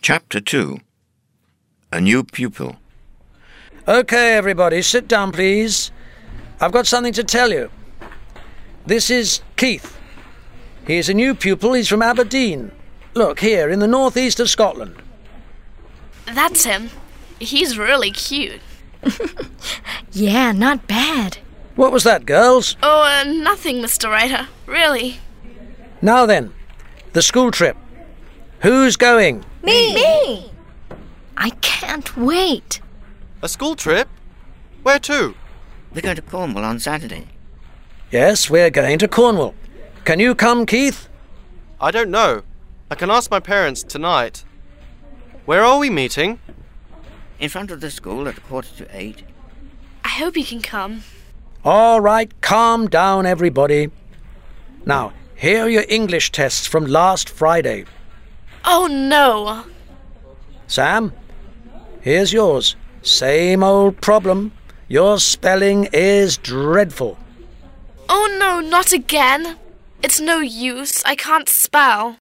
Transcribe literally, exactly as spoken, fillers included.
Chapter two. A New Pupil. OK, everybody, sit down, please. I've got something to tell you. This is Keith. He's a new pupil. He's from Aberdeen. Look, here, in the northeast of Scotland. That's him. He's really cute. Yeah, not bad. What was that, girls? Oh, uh, nothing, Mister Writer. Really. Now then, the school trip. Who's going? Me! Me! I can't wait. A school trip? Where to? We're going to Cornwall on Saturday. Yes, we're going to Cornwall. Can you come, Keith? I don't know. I can ask my parents tonight. Where are we meeting? In front of the school at a quarter to eight. I hope you can come. All right, calm down, everybody. Now, here are your English tests from last Friday. Oh, no. Sam, here's yours. Same old problem. Your spelling is dreadful. Oh, no, not again. It's no use. I can't spell.